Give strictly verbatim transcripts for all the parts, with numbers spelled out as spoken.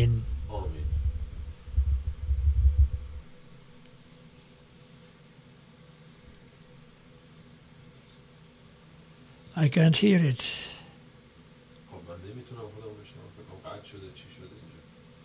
آمین. آمین. I can't hear it. خب من نمیتونم خودم بشنم، فکر کنم قطع شده چی شده اینجا.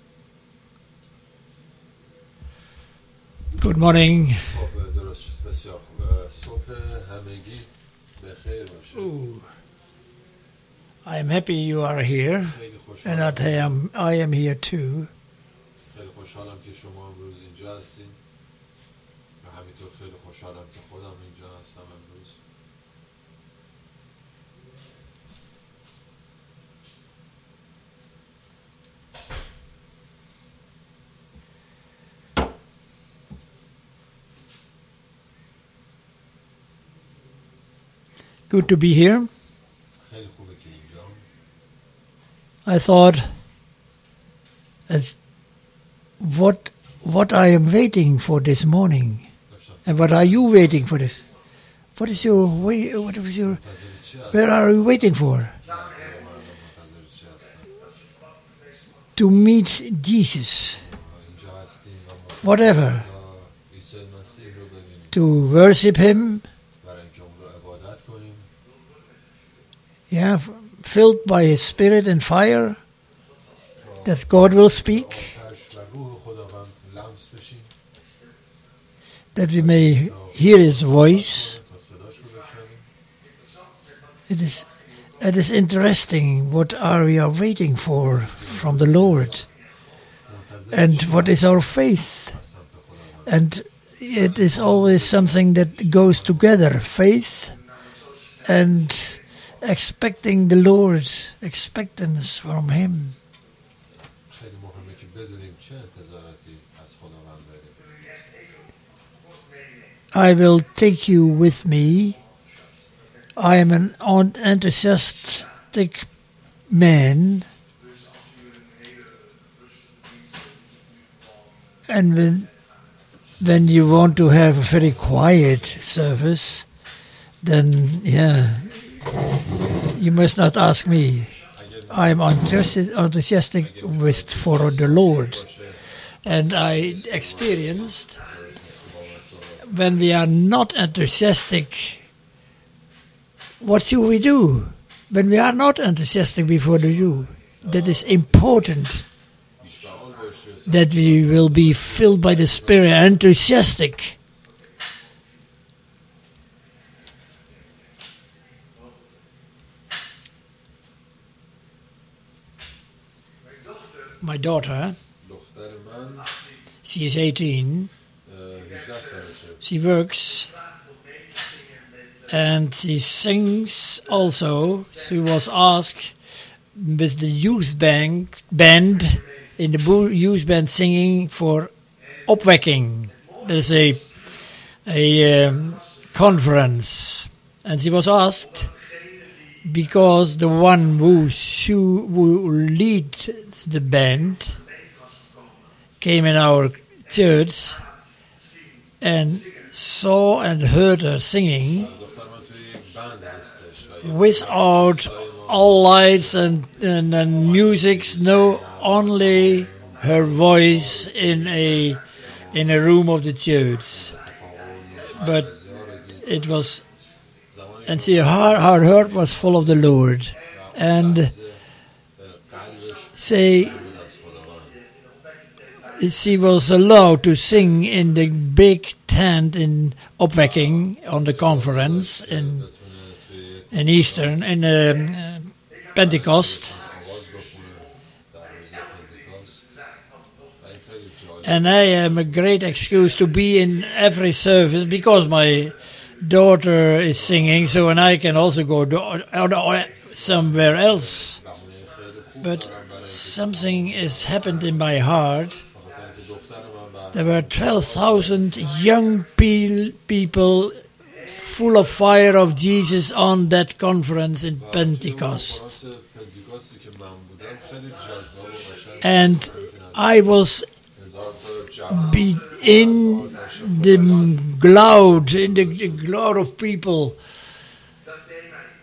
Good morning. خب درست شد، بسیار خوب. صبح همگی بخیر باشه. Ooh. I am happy you are here خیلی and خوشحالم. that I am, I am here too. خیلی خوشحالم که شما امروز اینجا هستین و همینطور خیلی خوشحالم که خودم اینجا هستم امروز. Good to be here. خیلی خوبه که اینجا. I thought, as what what I am waiting for this morning, and what are you waiting for this? What is your wait? What is your? Where are you waiting for? To meet Jesus. Whatever. To worship Him. Yeah, filled by His Spirit and fire, that God will speak, that we may hear His voice. It is, it is interesting. What are we are waiting for from the Lord, and what is our faith? And it is always something that goes together: faith and expecting the Lord, expectance from Him. I will take you with me. I am an enthusiastic man, and when when you want to have a very quiet service, then yeah, you must not ask me. I am enthusiastic with for the Lord, and I experienced when we are not enthusiastic. What should we do when we are not enthusiastic before the you? That is important. That we will be filled by the Spirit, enthusiastic. My daughter, she is eighteen. She works and she sings also. She was asked with the youth band, band in the youth band singing for Opwekking. There's a a um, conference, and she was asked because the one who should, who leads the band came in our church and saw and heard her singing without all lights and, and, and music, no, only her voice in a in a room of the church. But it was, and she her, her heart was full of the Lord, and say she was allowed to sing in the big tent in Opwekking on the conference in in Eastern in um, uh, Pentecost, and I am a great excuse to be in every service because my daughter is singing, so and I can also go to, uh, somewhere else. But something has happened in my heart. There were twelve thousand young pe- people full of fire of Jesus on that conference in Pentecost. And I was be in the cloud, in the, the cloud of people.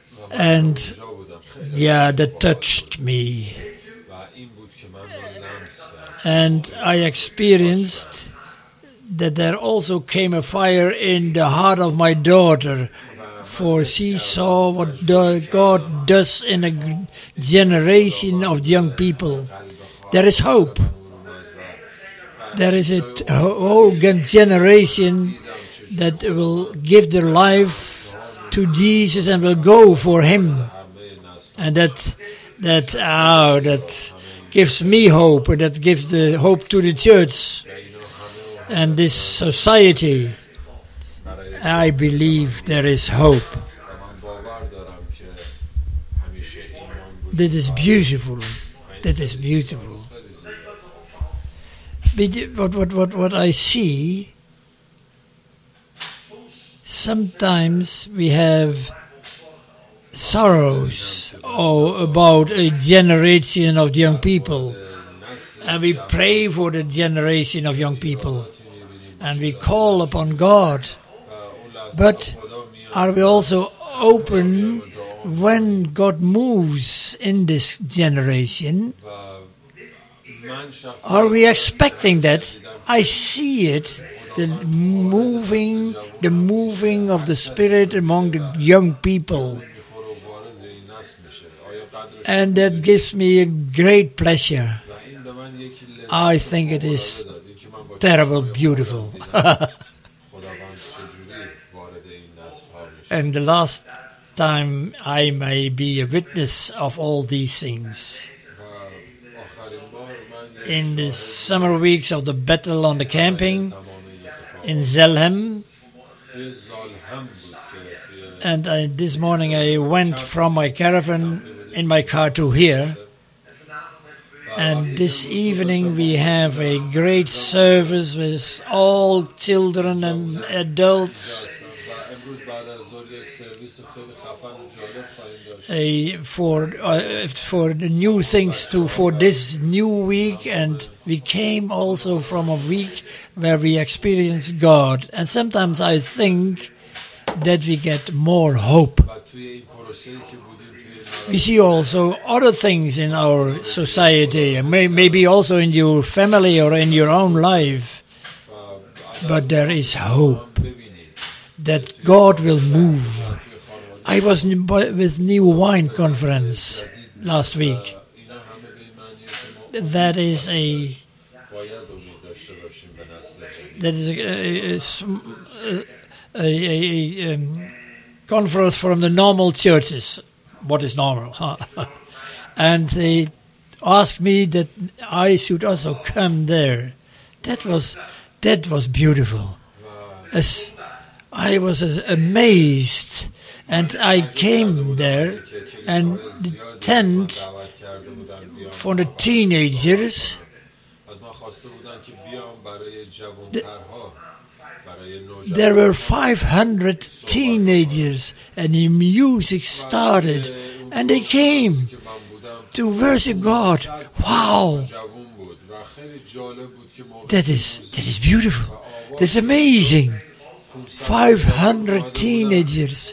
And yeah, that touched me. And I experienced that there also came a fire in the heart of my daughter, for she saw what God does in a generation of young people. There is hope. There is a t- whole generation that will give their life to Jesus and will go for Him, and that that oh, that gives me hope, and that gives the hope to the church and this society. I believe there is hope. That is beautiful. That is beautiful. What what what what I see. Sometimes we have sorrows oh, about a generation of young people, and we pray for the generation of young people, and we call upon God. But are we also open when God moves in this generation? Are we expecting that? I see it. The moving, the moving of the Spirit among the young people. And that gives me a great pleasure. I think it is terrible, beautiful. And the last time I may be a witness of all these things. In the summer weeks of the battle on the camping, in Zelhem, and I, this morning I went from my caravan in my car to here, and this evening we have a great service with all children and adults uh, for uh, for the new things to for this new week, and we came also from a week where we experienced God, and sometimes I think that we get more hope. We see also other things in our society, and may, maybe also in your family or in your own life, but there is hope that God will move. I was with New Wine Conference last week. That is a that is a, a, a, a, a um, conference from the normal churches. What is normal? Huh? And they asked me that I should also come there. That was that was beautiful. As I was amazed, and I came there, and the tent for the teenagers. The, there were five hundred teenagers, and the music started, and they came to worship God. Wow! That is that is beautiful. That's amazing. five hundred teenagers.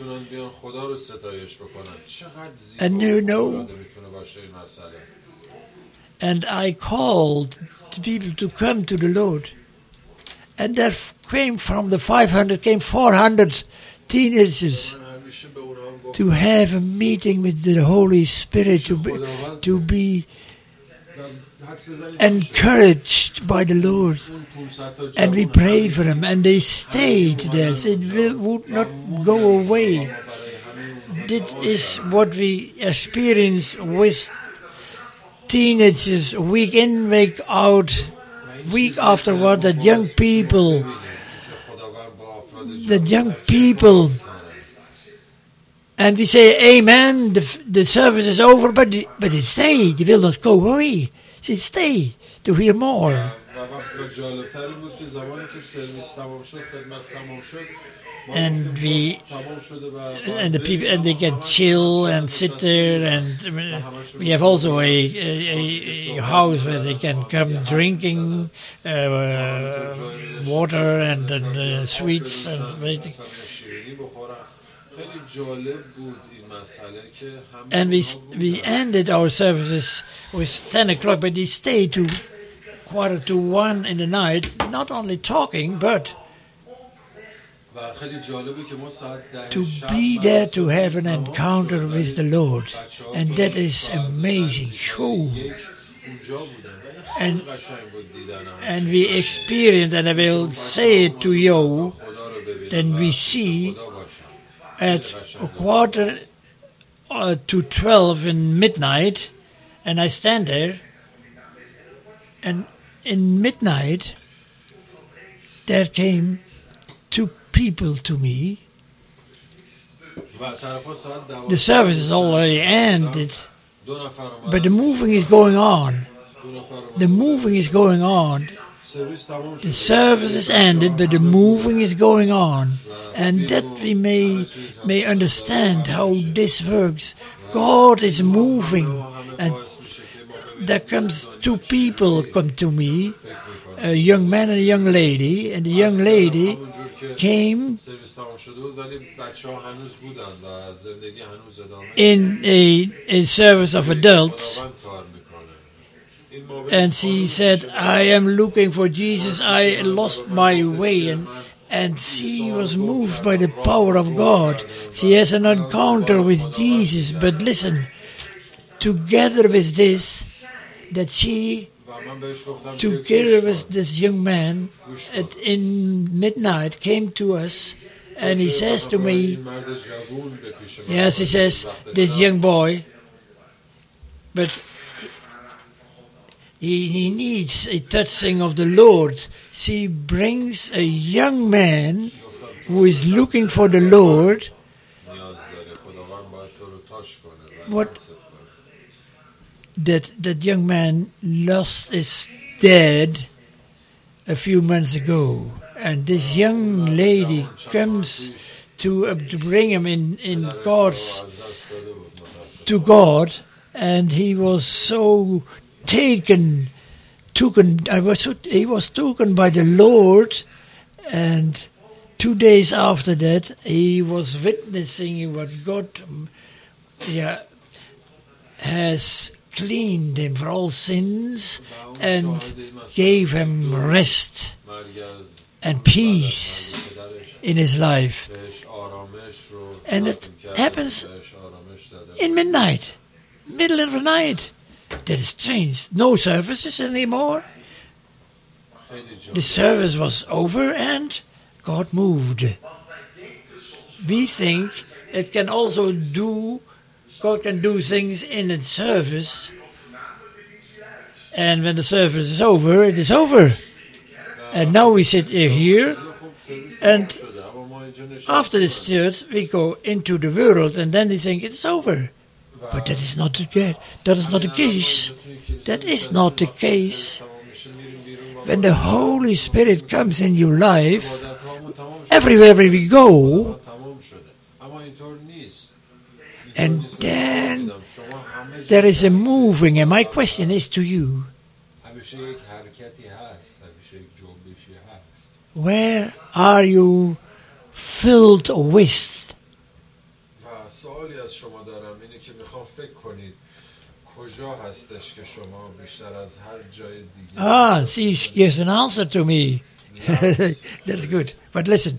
And you know, and I called the people to come to the Lord. And there came from the five hundred, came four hundred teenagers to have a meeting with the Holy Spirit, to be, to be encouraged by the Lord. And we prayed for them, and they stayed there. They would not go away. This is what we experience with teenagers, week in, week out, week after what, that young people, that young people, and we say, amen, the, the service is over, but, but they stay, they will not go away. They stay to hear more. And we, and the people, and they can chill and sit there, and we have also a, a, a house where they can come drinking uh, water and, and uh, sweets and خیلی جالب بود این مسئله که همه And we, اونها we بودن. ended our services with ten o'clock, but they stayed to quarter to one in the night, not only talking, but و خیلی جالبه که ما ساعت ده to شب be there to مراسم have an تمام encounter شد. with the ولی Lord. بچه‌ها And تا that is ساعت amazing. نزدیک Show. یک اونجا بودن. و این And- خیلی قشنگ بود دیدن همه And چیز. we experienced, and I will say it to you, خدا رو ببینن then و we پیش see خدا باشن. at a quarter uh, to twelve in midnight, and I stand there, and in midnight, there came two people to me. و طرفا ساعت دوازده The service is already ended, دو نفر اومدن. but the moving is going on. دو نفر اومدن. The moving is going on. سرویس تمام The شد. service is ended, but the moving is going on. And that we may, may understand how this works. God is moving. And there comes two people come to me, a young man and a young lady. And the young lady came سرویس تمام شده بود ولی بچه‌ها هنوز بودن و زندگی هنوز ادامه in a, a service of adults. خداوند کار میکنه. این موقع And she said, I am looking for Jesus. I lost my way. And, and she was moved by the power of God. She has an encounter with Jesus. But listen, together with this, that she, و من بهش گفتم که together گوش کن. with this young man, at, in midnight came to us. And he says to me, این مرد جوون به پیش من yes, he says, this young boy, but he, he needs a touching of the Lord. She brings a young man who is looking for the Lord. نیاز داره. خداوند باید تو رو تاچ کنه و What- لمست کنه. That that young man lost his dad a few months ago, and this young lady comes to, uh, to bring him in in God's از دست داده بود متاسفانه. to God, and he was so taken, taken. I was so, he was taken by the Lord, and two days after that, he was witnessing what God, um, yeah, has cleaned him for all sins and gave him rest مرگ از and peace پدرش in his life. بهش آرامش رو And it ختم کرد. happens بهش آرامش داده. In midnight, middle of the night. That is strange. No services anymore. خیلی جالب. The service was over and God moved. We think it can also do, God can do things in its service. And when the service is over, it is over. And now we sit here, and after this church, we go into the world, and then they think it's over. But that is not the case. That is not the case. That is not the case. When the Holy Spirit comes in your life, everywhere we go, and then there is a moving. And my question is to you, where are you filled with? و سوالی از شما دارم اینه که میخوام فکر کنید کجا هستش که شما بیشتر از هر جای دیگه Ah, she gives an answer to me. That's good. But listen,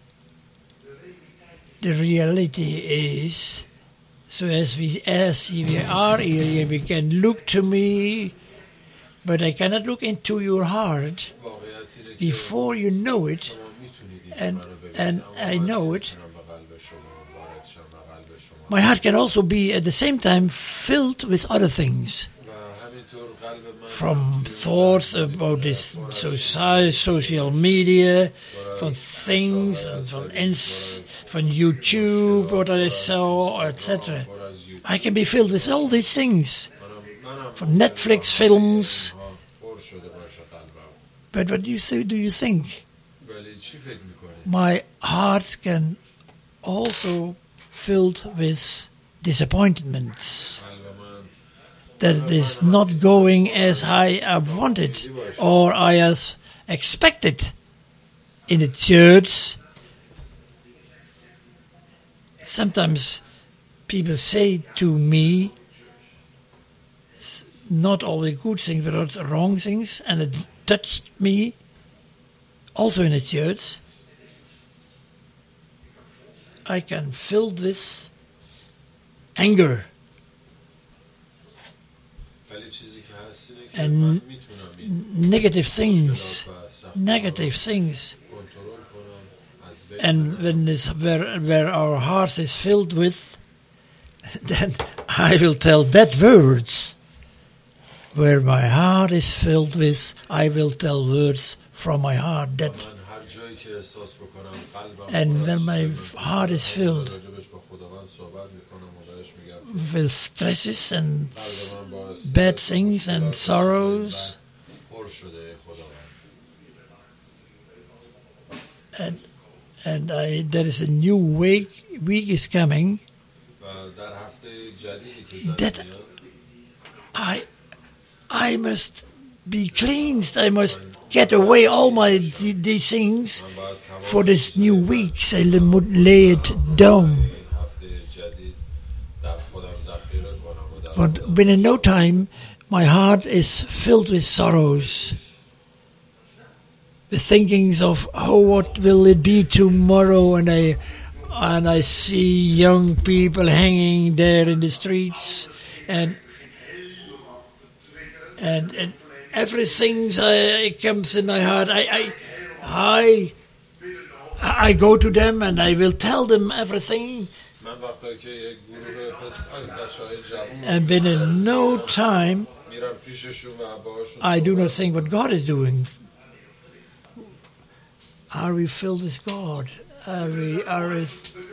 the reality is, so as we as we are here, we can look to me, but I cannot look into your heart واقعیت اینه که before you know it. شما میتونید این And- شما رو ببینید. and اما I من know it. نمیتونم به قلب شما وارد شم، به قلب شما. My heart can also be at the same time filled with other things, و همینطور قلب من from thoughts about this soci- social media, from things, from, ins- from YouTube, what I saw, et cetera. پر از یوتیوب I can be filled with all these things, منم منم from Netflix films. پر شده باشه قلبم. But what do you say, do you think? ولی چی فکر میکنید؟ My heart can also filled with disappointments, قلب من that it is not going as I have wanted or I have expected in a church. sometimes people say to me not always good things, but wrong things, and it touched me also in the church. I can filled with anger and negative things, negative things. And when this, where, where our heart is filled with, then I will tell that words. Where my heart is filled with, I will tell words from my heart. That, and when my heart is filled with stresses and bad things and sorrows, and and I, there is a new week week is coming that I I must be cleansed. I must get away all my th- these things for this new week. So I lay it down. But within no time, my heart is filled with sorrows, with thinkings of, oh, what will it be tomorrow? And I and I see young people hanging there in the streets, and and and everything uh, comes in my heart. I I I I go to them and I will tell them everything. And within no time, I do not think what God is doing. Are we filled with God? Are we, are we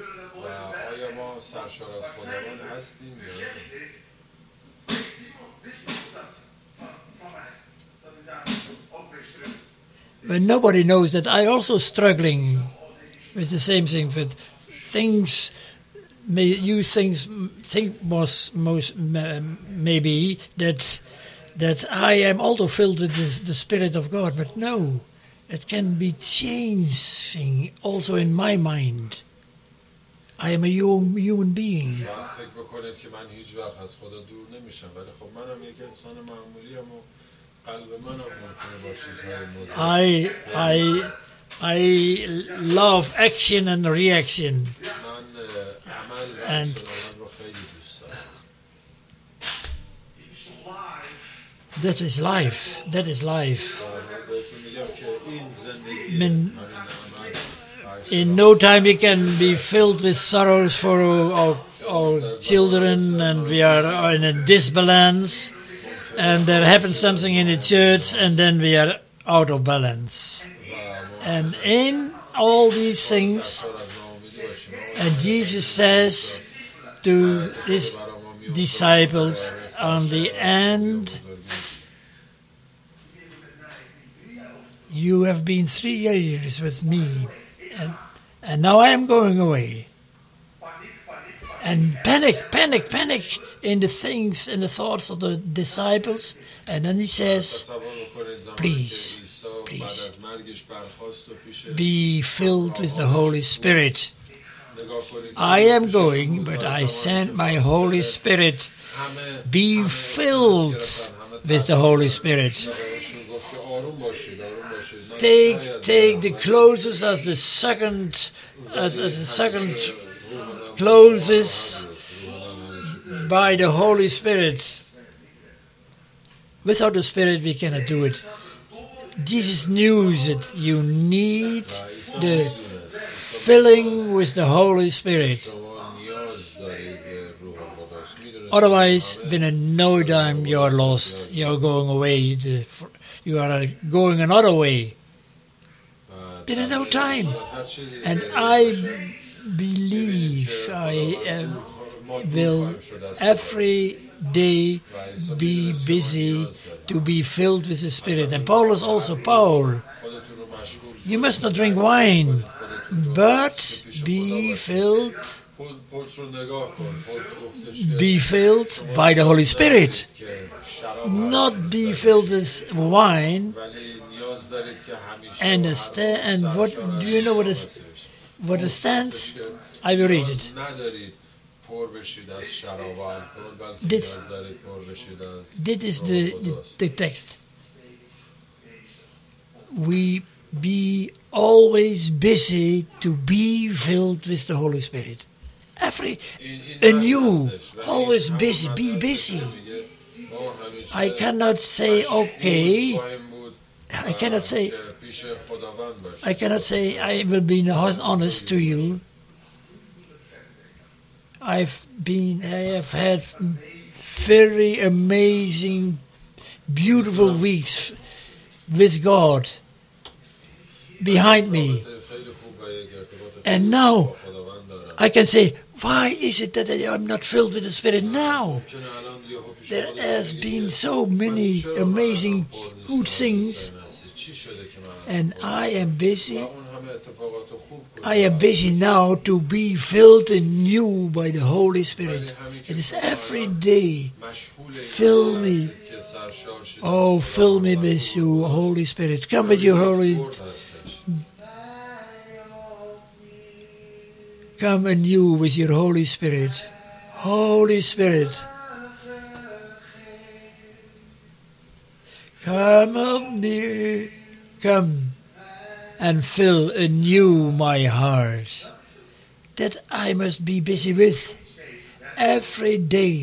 when nobody knows that I also struggling with the same thing, with things. May you think think most most maybe that that I am also filled with this, the Spirit of God, but no, it can be changing also in my mind. I am a human, human being. I I I love action and reaction. And that is life. That is life. In, in no time we can be filled with sorrows for our, our children, and we are in a disbalance, and there happens something in the church, and then we are out of balance. And in all these things, and Jesus says to his disciples on the end, you have been three years with me, and, and now I am going away. And panic, panic, panic in the things and the thoughts of the disciples. And then he says, please, please, be filled with the Holy Spirit. I am going, but I send my Holy Spirit. Be filled with the Holy Spirit. Take take the closest as the second as, as the second closest by the Holy Spirit. Without the Spirit we cannot do it. Jesus knew that you need the filling with the Holy Spirit. Otherwise, within no time you are lost. You are going away. You are going another way. Within no time. And I believe I um, will every day be busy to be filled with the Spirit. And Paul is also Paul. You must not drink wine, but be filled, be filled by the Holy Spirit. Not be filled with wine. And the sta- and what do you know what is what the stance? I will read it. ندارید پر بشید از شراب و الکل، بلکه This- نیاز دارید پر بشید از This is روح the, the, القدس. the text. We be always busy to be filled with the Holy Spirit. Every این- این anew, هستش. ولی always همون busy, be مطلب busy. که میگه ما همیشه I cannot say, مشغول okay, خواهیم بود I cannot say, که پیش خداوند باشیم. I cannot say, I will be honest to you. I've been, I have had very amazing, beautiful weeks with God behind me. خیلی خوب و یک ارتباط And خوب now با خداوند دارم. I can say, why is it that I'm not filled with the Spirit now? چون الان یهو پیش There خودت has میگی been که so من many چرا من amazing الان پر good نیستم؟ things, چی شده که من الان and پر I am نیستم؟ busy. و اون همه اتفاقات خوب کجا I am هست؟ busy now to be filled anew by the Holy Spirit. It is every day. مشغول این Fill مسئله me. هستید که سرشار شدید. Oh, fill me with your Holy Spirit. Come with your Holy, برد هستش. come anew with your Holy Spirit. Holy Spirit. Come up near, come and fill anew my heart. That I must be busy with every day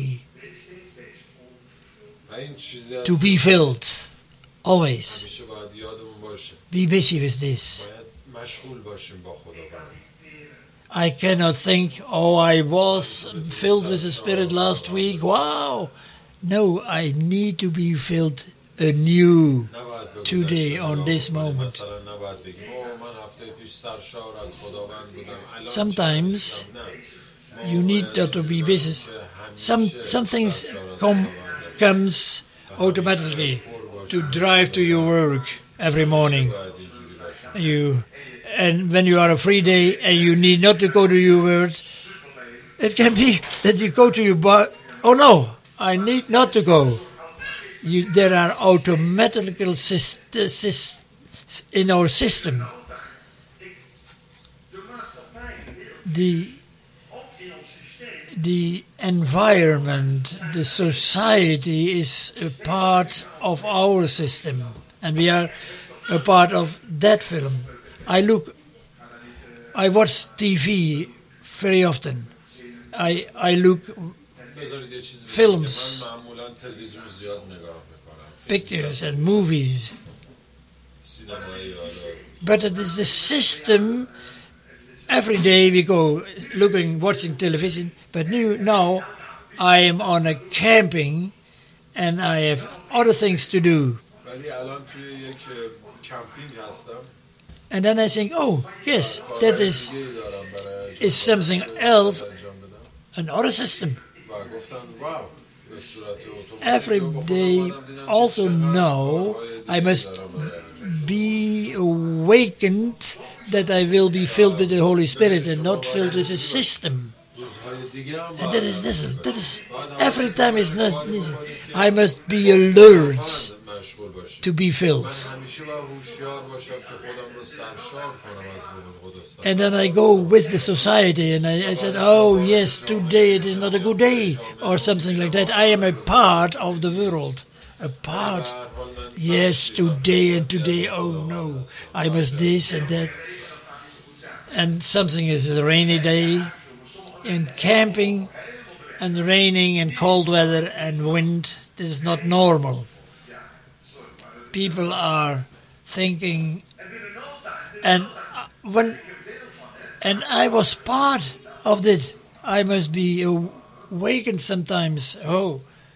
و این چیزی to هست be filled. Always همیشه باید یادمون باشه. be busy with this. باید مشغول باشیم با خداوند. I cannot think, oh, I was filled with the Spirit last week. Wow. No, I need to be filled anew. نباید بگیم Today, داشتم on نگاه this کنیم. moment. مثلا نباید بگیم اوه من هفته پیش سرشار از خداوند بودم الان Sometimes چه نیستم. نه. You ما need باید to be اینجوری busy. باشیم که Some, همیشه some things سرشار از come, خداوند comes automatically to drive to your work every morning. باید اینجوری باشیم. You, and when you are a free day and you need not to go to your work, it can be that you go to your bar. Oh no, I need not to go. You, there are automatical syst- syst- in our system. The the environment, the society is a part of our system, and we are a part of that film. I look, I watch T V very often. I I look بذارید یه چیزی بگم Films. که من معمولا تلویزیون زیاد نگاه میکنم. pictures and movies, سینمایی حالا but it is the system. Every day we go looking, watching television, but new, now I am on a camping and I have other things to do. ولی الان توی یک کمپینگ هستم. And then I think, oh, yes, that is, دیگه‌ای دارم برای is something else, انجام بدم. another system. و گفتن واو به صورت اتوماتیک Every با خودم day اومدم دیدم که also چقدر know کارهای I دیگه‌ای must دارم برای be awakened that I will be filled with the Holy Spirit and not filled with a system. روزهای دیگه هم And باید that is this. انجام That بدم. is باید every همش time is not. کاری this- بکنید که I must be alert مشغول باشم. to be filled. من همیشه باید هوشیار باشم که خودم رو سرشار کنم از روح القدس. And then I go with the society and I, I said, oh yes, today it is not a good day or something like that. I am a part of the world. A part. در حال من Yes, today and today, oh no, I must this and that. And something is a rainy day and camping and raining and cold weather and wind. This is not normal. People are thinking, and uh, when, and I was part of this. I must be awakened sometimes. Oh.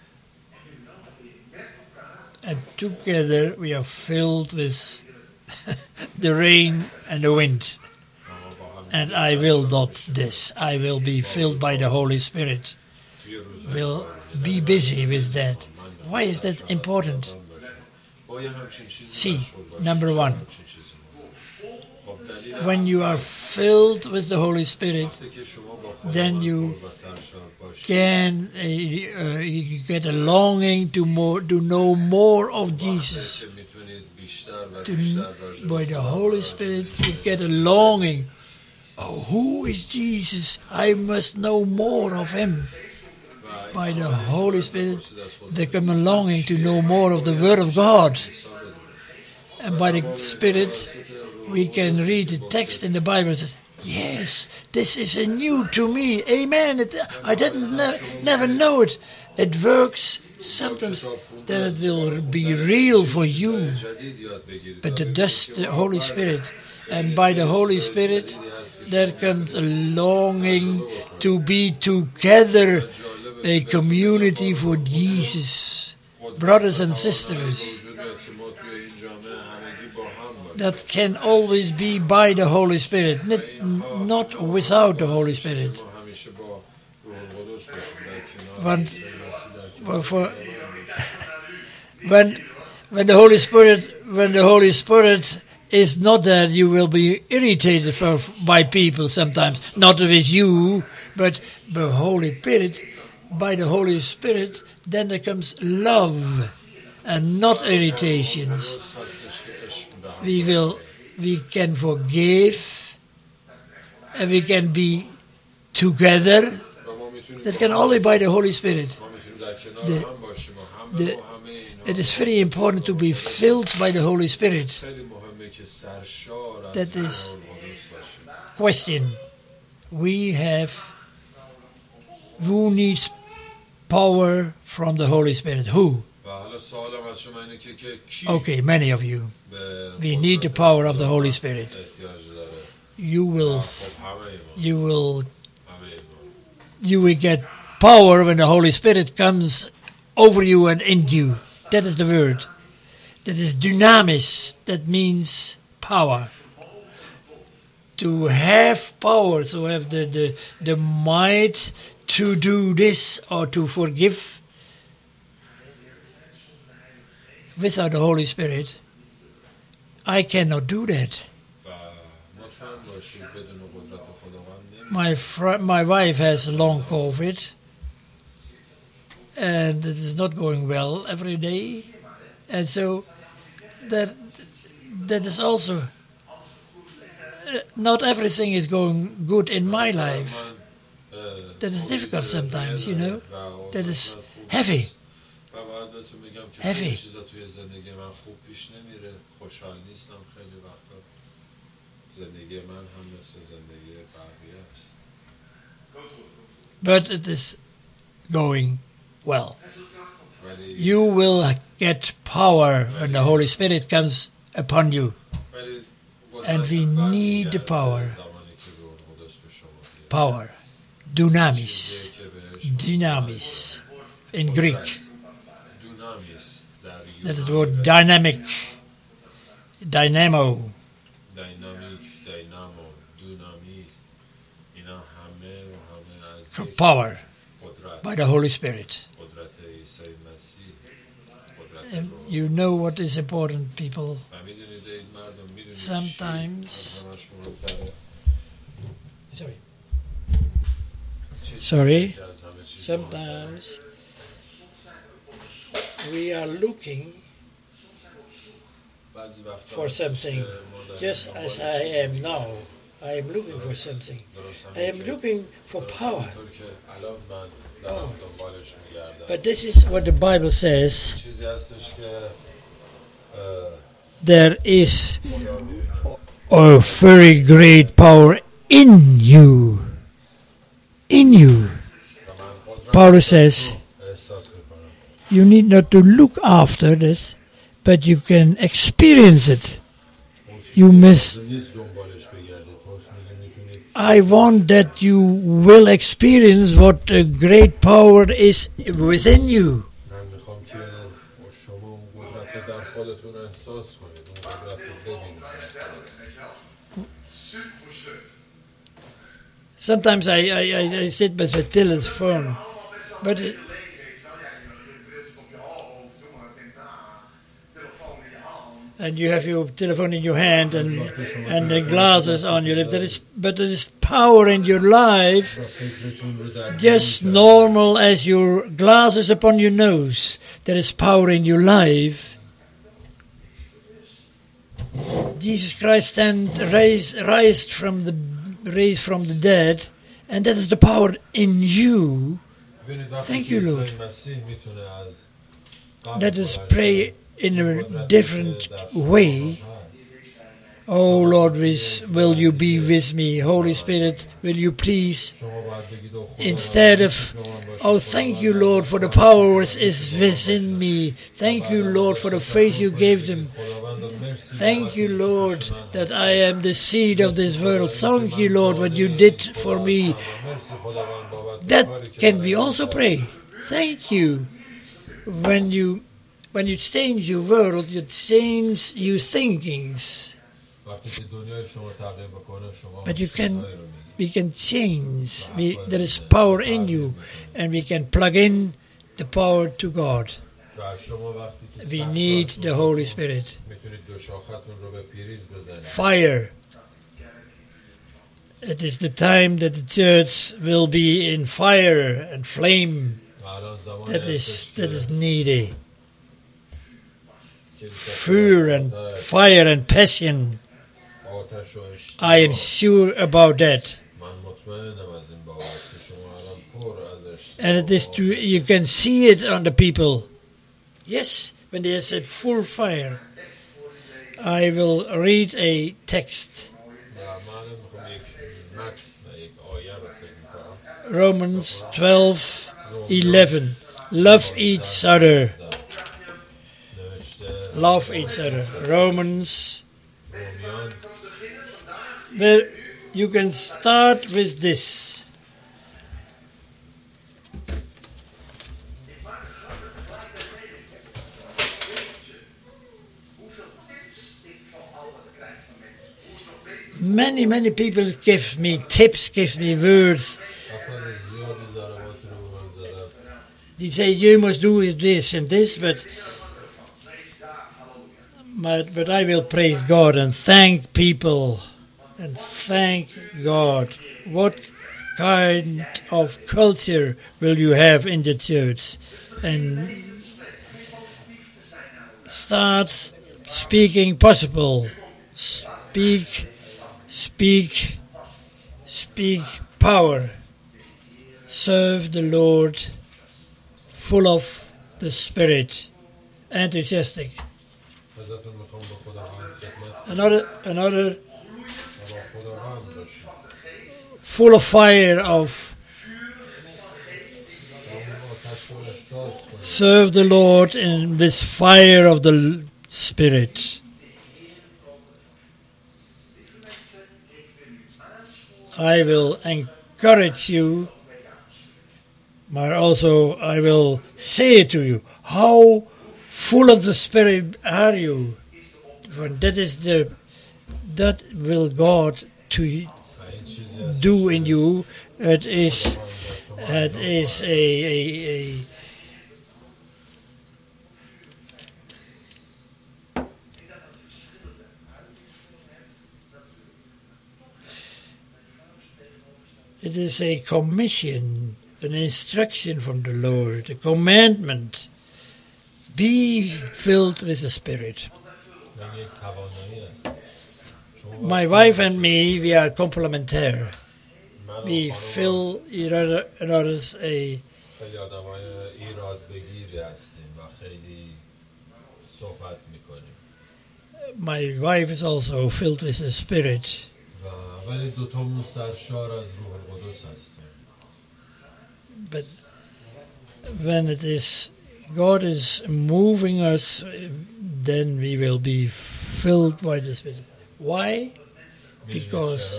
And together we are filled with the rain and the wind. And I will not this. I will be filled by the Holy Spirit. Will be busy with that. Why is that important? با یه همچین چیزی See, مشغول باشم. number one, همچین چیزی. خب دلیل when you are filled with the Holy Spirit, وقتی که شما با خداوند then you پر و سرشار باشید، can uh, uh, you get a longing to more to know more of Jesus. که میتونید بیشتر و To, بیشتر راجع by به the خدا Holy راجع Spirit, به you get a longing. oh, who is Jesus? I must know more of him. By the Holy Spirit, there comes a longing to know more of the Word of God. And by the Spirit, we can read the text in the Bible and say, yes, this is a new to me. Amen. It, I didn't ne- never know it. It works sometimes that it will be real for you. But it does the Holy Spirit. And by the Holy Spirit, there comes a longing to be together, a community for Jesus. Brothers and sisters, that can always be by the Holy Spirit, not, not without the Holy Spirit. When, for, for, when, when the Holy Spirit, when the Holy Spirit is not there, you will be irritated for, by people sometimes. Not with you, but the Holy Spirit. By the Holy Spirit, then there comes love and not irritations. We will, we can forgive, and we can be together. That can only by the Holy Spirit. The, the, it is very important to be filled by the Holy Spirit. That is question. We have, who needs power from the Holy Spirit? Who? Okay, many of you. We need the power of the Holy Spirit. You will, you will, you will get power when the Holy Spirit comes over you and in you. That is the word. That is dynamis. That means power. To have power, to have the, the, the might to do this or to forgive. Without the Holy Spirit, I cannot do that. My fr- my wife has long COVID, and it is not going well every day, and so that that is also uh, not everything is going good in my life. That is difficult sometimes, you know. That is heavy. Heavy. But it is going well. You will get power when the Holy Spirit comes upon you. And we need the power. Power. Dynamis. Dynamis. In Greek. That is the word dynamic. Dynamo. For power by the Holy Spirit. And you know what is important, people. Sometimes. Sorry. Sorry. Sometimes we are looking for something, just as I am now. I am looking for something. I am looking for power. Oh. But this is what the Bible says. There is a very great power in you. In you. Paul says, you need not to look after this, but you can experience it. You must. I want that you will experience what a great power is within you. Sometimes I, I, I sit with the telephone, but it, and you have your telephone in your hand and and the glasses on your lip. There is, but there is power in your life, just normal as your glasses upon your nose. There is power in your life. Jesus Christ stand raised, raised from the raised from the dead, and that is the power in you. ببینید وقتی Thank که you, Lord. عیسی مسیح میتونه از قبر Let us بلند pray شه، in a قدرتی different که در شما way. هست. Oh Lord, with, will you be with me? Holy Spirit, will you please, شما باید بگید او خداوند instead of, شما باشید. oh, thank you, Lord, for the power that is within me. Thank you, Lord, for the faith you gave them. Thank you, Lord, that I am the seed of this world. Thank you, Lord, what you did for me. That can we also pray. Thank you. When you when you change your world, you change your thinkings. But you can, we can change. We, there is power in you, and we can plug in the power to God. We need the Holy Spirit. Fire. It is the time that the church will be in fire and flame. That is that is needy. Fear and fire and passion. I am sure about that. And it is to, you can see it on the people. Yes, when they said full fire. I will read a text. Romans twelve eleven. Love each other. Love each other. Romans. Well, you can start with this. Many, many people give me tips, give me words. They say, you must do this and this, but, but, but I will praise God and thank people and thank God. What kind of culture will you have in the church? And start speaking possible. Speak, speak, speak power. Serve the Lord full of the Spirit, enthusiastic. Another, another full of fire of serve the Lord in this fire of the Spirit. I will encourage you, but also I will say to you, how full of the Spirit are you? For that is the, that will God to do in you. It is, it is a, a, a it is a commission, an instruction from the Lord, a commandment. Be filled with the Spirit. My wife and me, we are complementary. We fill each other, others a. My wife is also filled with the Spirit. But when it is God is moving us, then we will be filled by the Spirit. Why? Because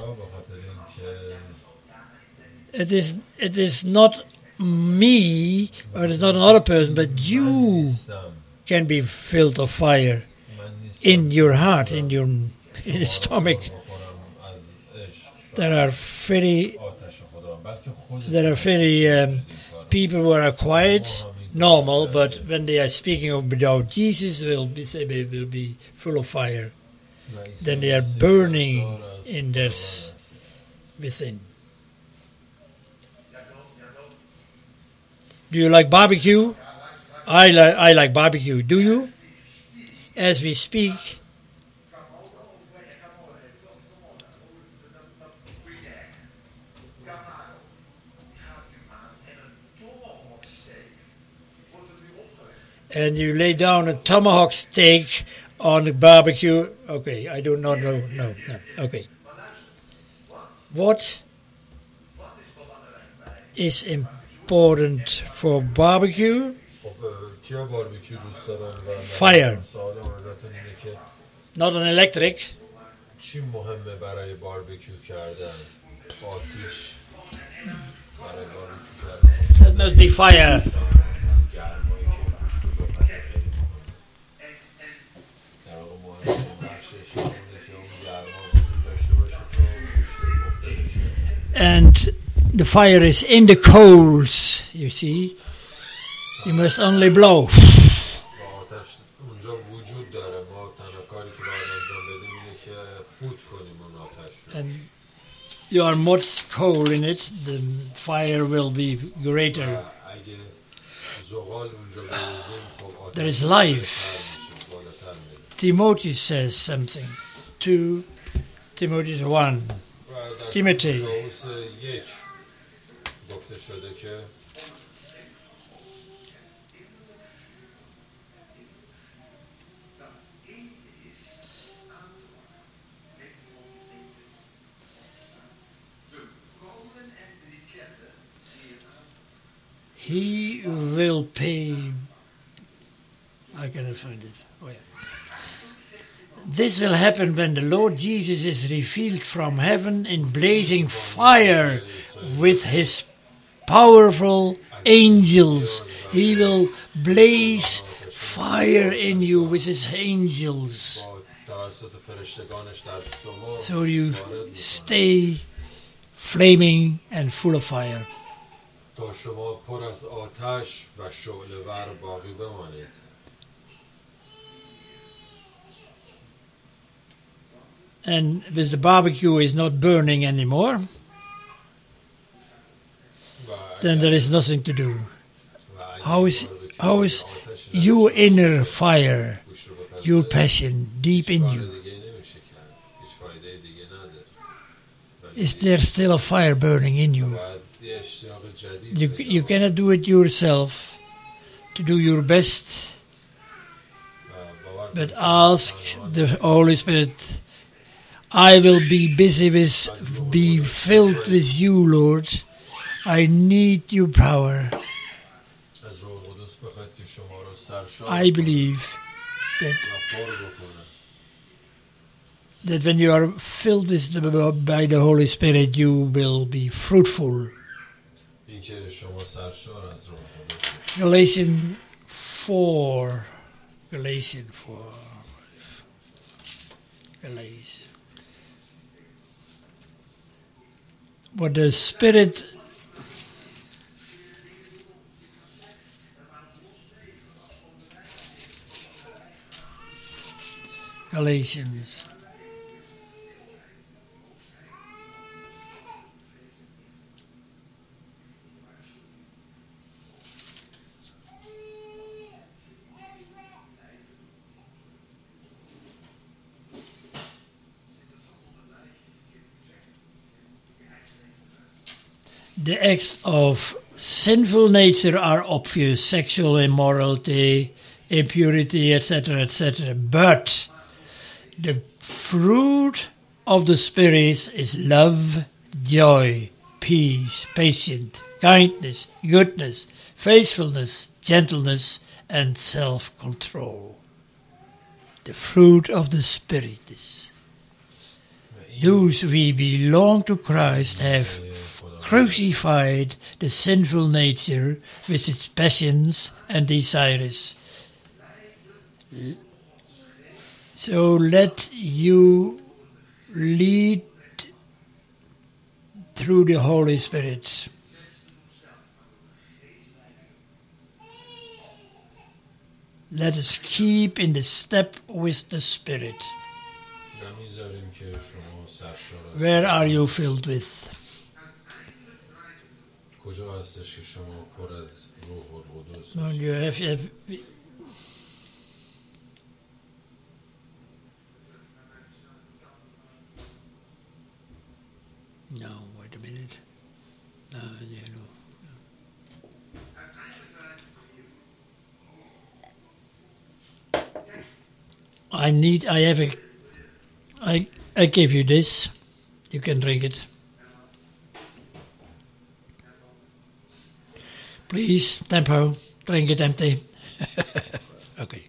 it is it is not me or it is not another person, but you can be filled of fire in your heart, in your in your stomach. There are very there are very um, people who are quiet, normal, but when they are speaking about Jesus, will be say they will be full of fire. Then they are burning in their within. Do you like barbecue? I like I like barbecue. Do you? As we speak, and you lay down a tomahawk steak on the barbecue. Okay, I do not know. No, no. Okay. What is important for barbecue? Fire. Not an electric. چی مهمه برای باربیکیو کردن؟ آتیش برای باربیکیو کردن. That must be fire. گرمایی که گوشت رو بپزه. در واقع مهمه بخشش اینه که اون گرما وجود داشته باشه تا گوشت پخته بشه. And the fire is in the coals, you see. You must only blow. آتش اونجا وجود داره. ما تنها کاری که باید انجام بدیم اینه که فوت کنیم اون آتش رو. And you are much coal in it, the fire will be greater. اگه زغال اونجا بریزیم خب آتش There is life. بالاتر میره. Timothy says something. Two Timothy one. Timothy. تیموتائوس یک گفته شده که He will pay. I cannot find it. Oh, yeah. This will happen when the Lord Jesus is revealed from heaven in blazing fire with his powerful angels. He will blaze fire in you with his angels. So you stay flaming and full of fire. تا شما پر از آتش و شعله‌ور باقی بمانید. And with the barbecue is not burning anymore, then there is nothing to do. How is how is your inner fire, your passion deep in you? Is there still a fire burning in you? You, you cannot do it yourself to do your best, but ask the Holy Spirit, I will be busy with, be filled with you, Lord. I need your power. I believe that, that when you are filled with the, by the Holy Spirit, you will be fruitful. Galatians four. Galatians four. Galatians. What the Spirit Galatians. The acts of sinful nature are obvious: sexual immorality, impurity, et cetera, et cetera. But the fruit of the Spirit is love, joy, peace, patience, kindness, goodness, faithfulness, gentleness, and self-control. The fruit of the Spirit is. Those we belong to Christ have crucified the sinful nature with its passions and desires. So let you lead through the Holy Spirit. Let us keep in the step with the Spirit. Where are you filled with? No, you have, you have no, wait a minute. No, you know. I need, I have a, I, I give you this. You can drink it. Please, tempo, drink it empty. Okay.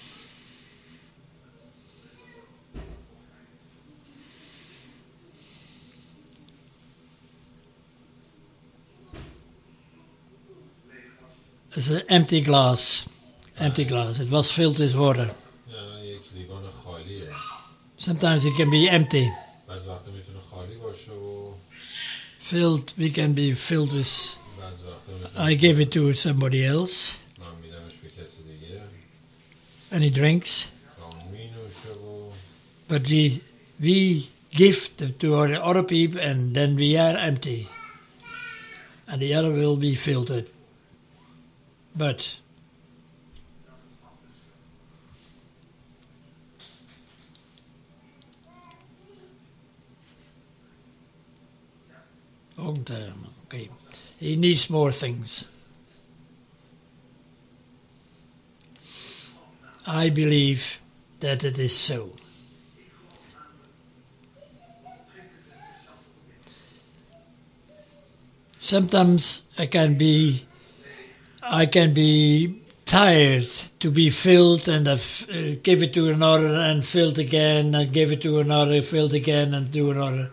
It's an empty glass. Empty glass. It was filled with water. Sometimes it can be empty. Filled, we can be filled with. I gave it to somebody else. And he drinks. But we, we give to other, other people and then we are empty. And the other will be filled. But long time, okay. He needs more things. I believe that it is so. Sometimes I can be, I can be tired to be filled and uh, give it to another and filled again and give it to another, filled again and do another.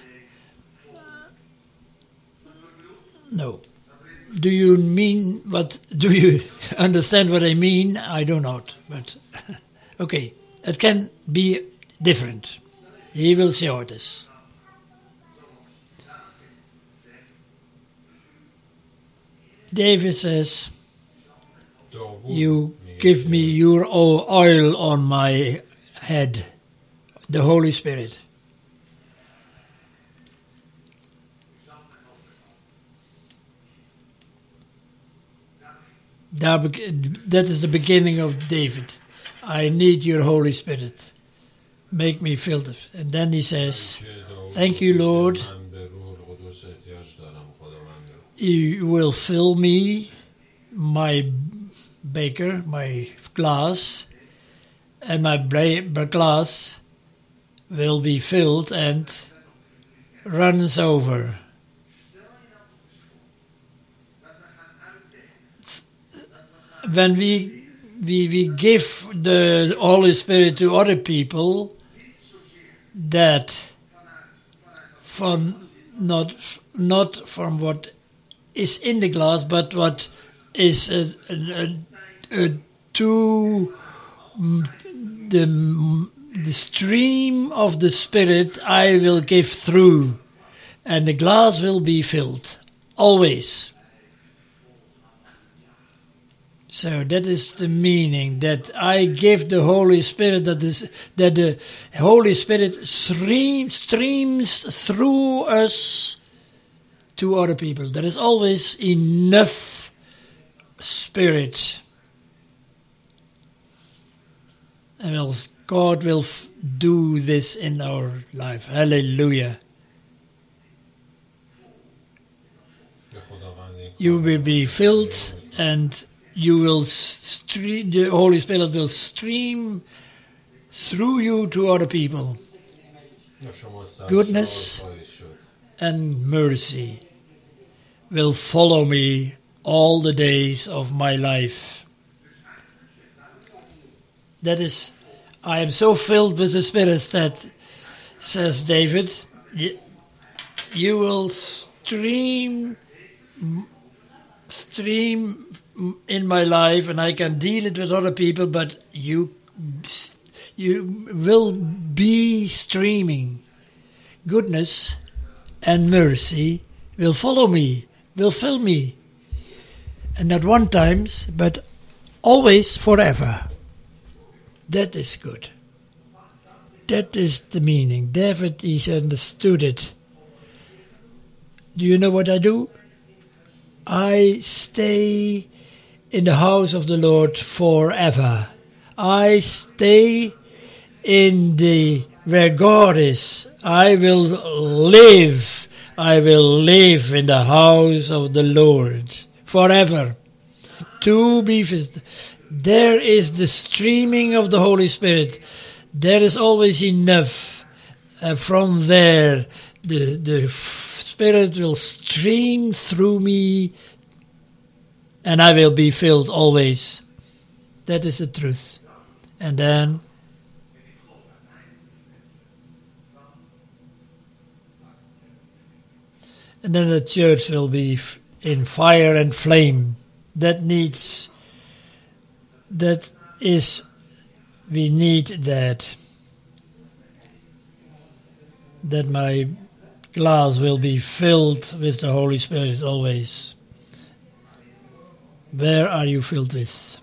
No. Do you mean what? Do you understand what I mean? I do not. But okay, it can be different. He will show it us. David says, "You give me your oil on my head, the Holy Spirit." That is the beginning of David. I need your Holy Spirit. Make me filled. And then he says, thank you, Lord. You will fill me, my beaker, my glass, and my glass will be filled and runs over. When we, we we give the Holy Spirit to other people, that from not not from what is in the glass, but what is a, a, a, a to the the stream of the Spirit I will give through, and the glass will be filled always. So that is the meaning, that I give the Holy Spirit, that is that the Holy Spirit stream, streams through us to other people. There is always enough Spirit. And well, God will f- do this in our life. Hallelujah. You will be filled and you will stream, the Holy Spirit will stream through you to other people. Goodness and mercy will follow me all the days of my life. That is, I am so filled with the Spirit that, says David, you will stream, stream in my life, and I can deal it with other people, but you you will be streaming. Goodness and mercy will follow me, will fill me. And not one times, but always forever. That is good. That is the meaning. David, he understood it. Do you know what I do? I stay in the house of the Lord forever. I stay in the where God is. I will live. I will live in the house of the Lord forever. To be visited. there is the streaming of the Holy Spirit. There is always enough. Uh, from there, the, the f- Spirit will stream through me, and I will be filled always. That is the truth. And then and then the church will be f- in fire and flame. That needs, that is, we need that. That my glass will be filled with the Holy Spirit always. Where are you filled with?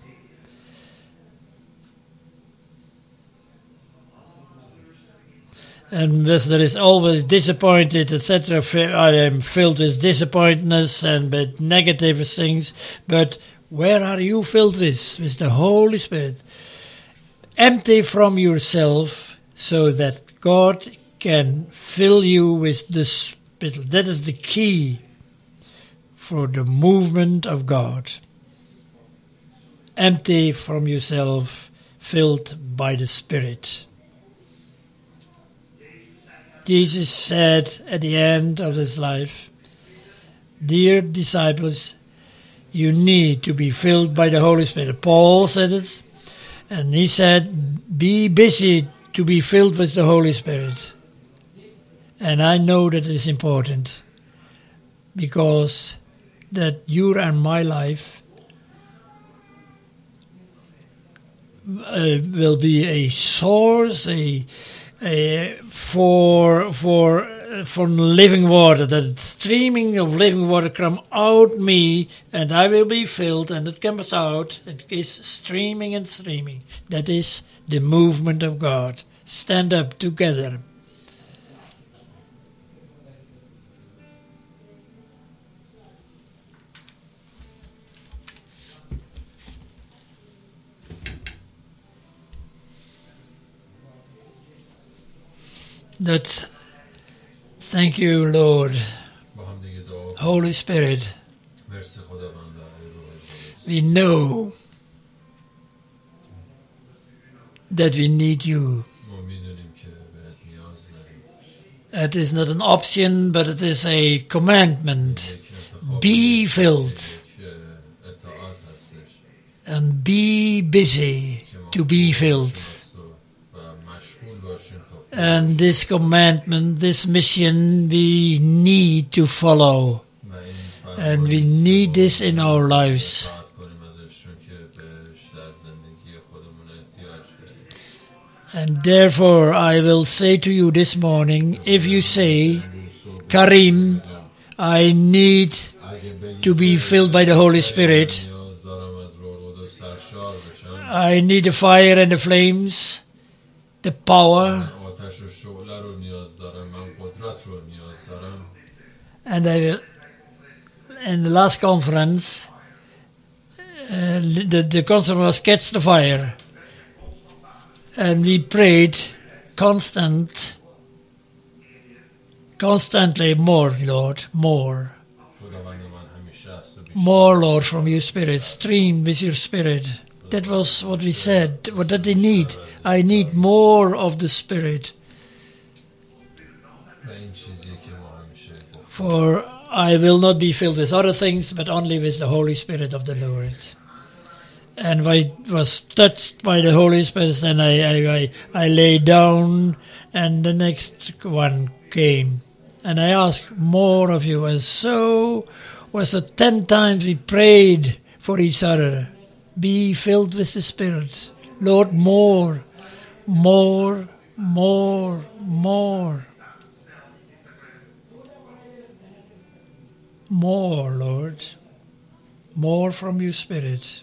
And thus there is always disappointed, et cetera. I am filled with disappointments and with negative things. But where are you filled with? With the Holy Spirit. Empty from yourself so that God can fill you with the Spirit. That is the key for the movement of God. Empty from yourself, filled by the Spirit. Jesus said at the end of his life, dear disciples, you need to be filled by the Holy Spirit. Paul said it, and he said, be busy to be filled with the Holy Spirit. And I know that it is important, because that your and my life uh, will be a source, a Uh, for for uh, from living water, that streaming of living water come out me, and I will be filled, and it comes out. It is streaming and streaming. That is the movement of God. Stand up together. That, thank you, Lord. Holy Spirit, we know that we need you. It is not an option, but it is a commandment. Be filled and be busy to be filled. And this commandment, this mission, we need to follow. And we need this in our lives. And therefore, I will say to you this morning, if you say, Karim, I need to be filled by the Holy Spirit. I need the fire and the flames, the power. And I will, in the last conference, uh, the, the conference was Catch the Fire. And we prayed constant, constantly, more, Lord, more. More, Lord, from your Spirit. Stream with your Spirit. That was what we said, what did they need? I need more of the Spirit. For I will not be filled with other things, but only with the Holy Spirit of the Lord. And I was touched by the Holy Spirit, and I, I, I, I lay down, and the next one came. And I asked more of you, and so was it ten times we prayed for each other. Be filled with the Spirit. Lord, more, more, more, more. More, Lord. More from your Spirit.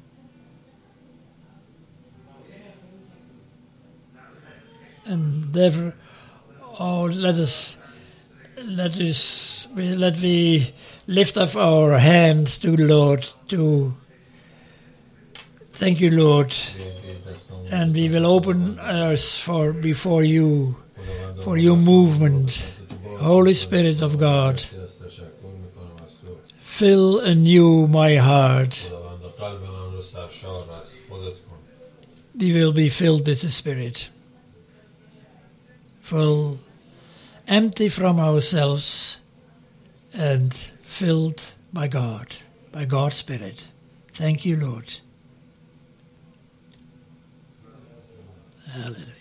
And therefore, oh, let us, let us, let we lift up our hands to the Lord to thank you, Lord. And we will open us for before you, for your movement. Holy Spirit of God, fill anew my heart. we will be filled with the Spirit. Full, empty from ourselves and filled by God, by God's Spirit. Thank you, Lord. Hallelujah.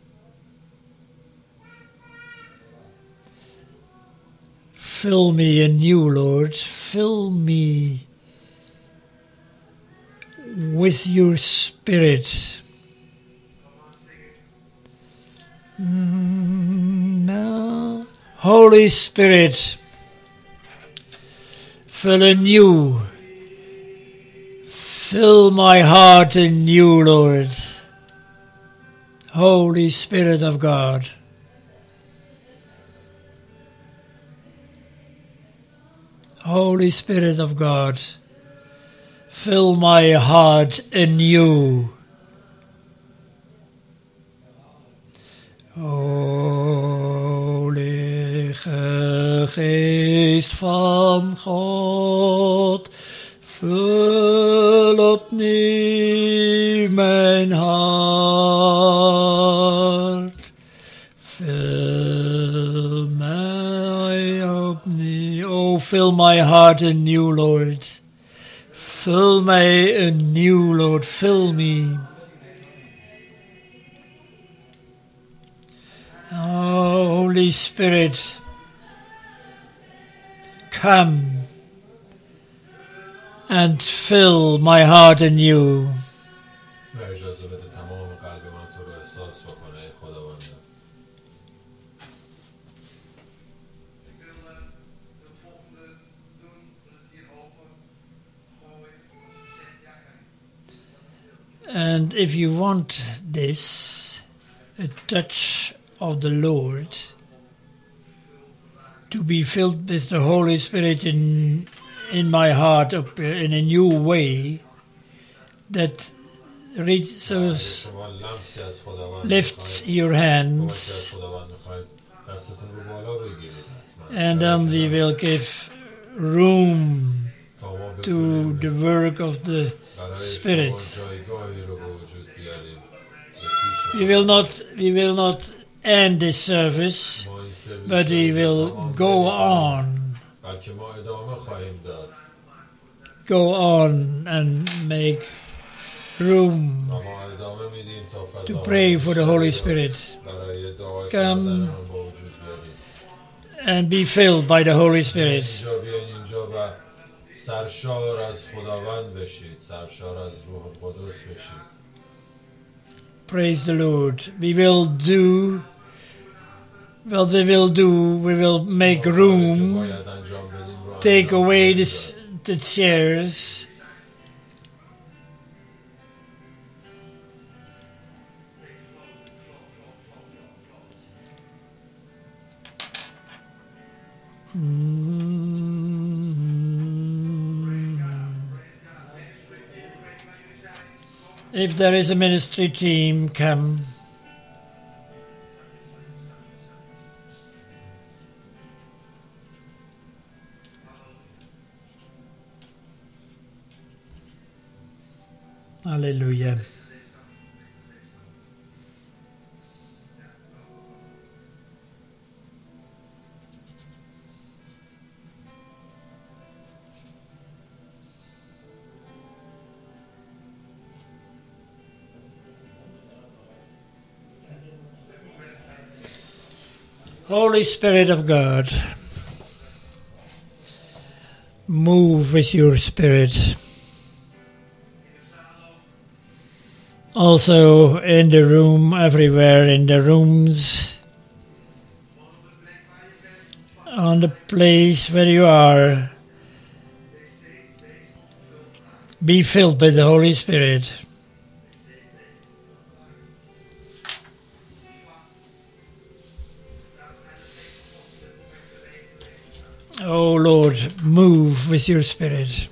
Fill me anew, Lord. Fill me with your Spirit. Mm, now, Holy Spirit, fill anew. Fill my heart anew, Lord. Holy Spirit of God. Holy Spirit of God, fill my heart anew. Heilige Geest van God, vul opnieuw mijn hart. Fill mij opnieuw. Oh, fill my heart anew, Lord. Fill mij anew, Lord. Fill me. Holy Spirit, come and fill my heart anew. And if you want this, a touch of the Lord, to be filled with the Holy Spirit in in my heart up in a new way, that reaches, lift your hands, and then we will give room to the work of the Spirit. We will not, we will not end this service, but we will go on. Go on and make room to pray for the Holy Spirit. Come and be filled by the Holy Spirit. Praise the Lord. We will do what we will do. We will make room, take away this, the chairs. Mm. If there is a ministry team, come. Hallelujah. Holy Spirit of God, move with your Spirit. Also in the room, everywhere in the rooms, on the place where you are, be filled by the Holy Spirit. Oh Lord, move with your Spirit.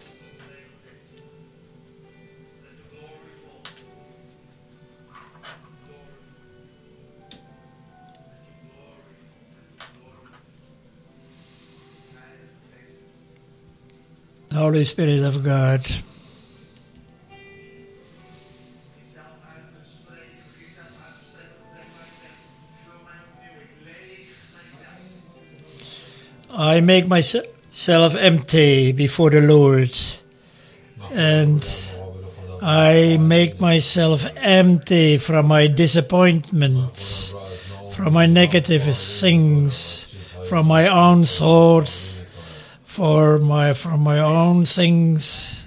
Holy Spirit of God, I make myself empty before the Lord, and I make myself empty from my disappointments, from my negative things, from my own thoughts, for my from my own things.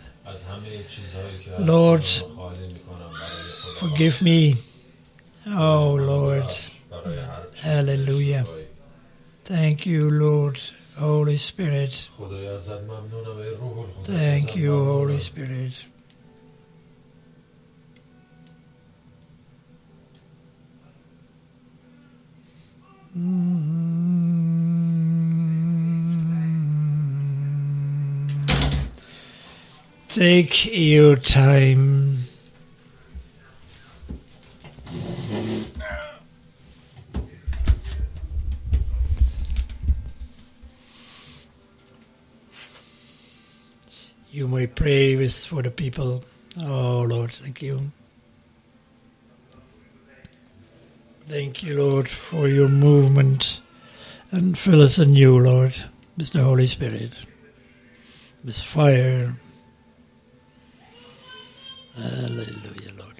Lord, forgive me. Oh Lord, hallelujah. Thank you, Lord, Holy Spirit. Thank you, Holy Spirit. Take your time. You may pray with for the people. Oh Lord, thank you. Thank you, Lord, for your movement, and fill us anew, Lord, with the Holy Spirit, with fire. Hallelujah, Lord.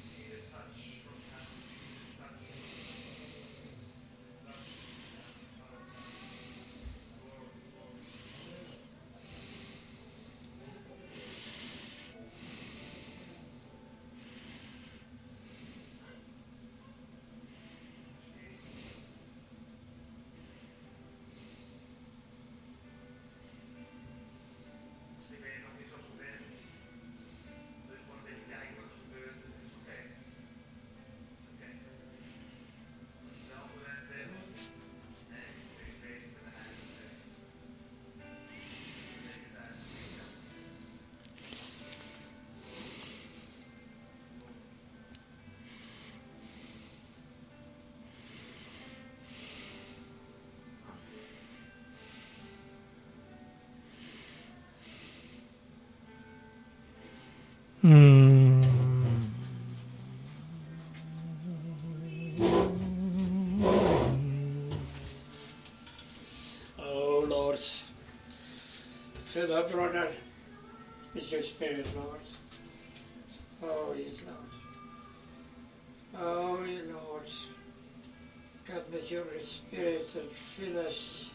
Hmm. Oh Lord, fill our brother with your Spirit, Lord. Oh yes, Lord. Oh Lord, come with your Spirit and fill us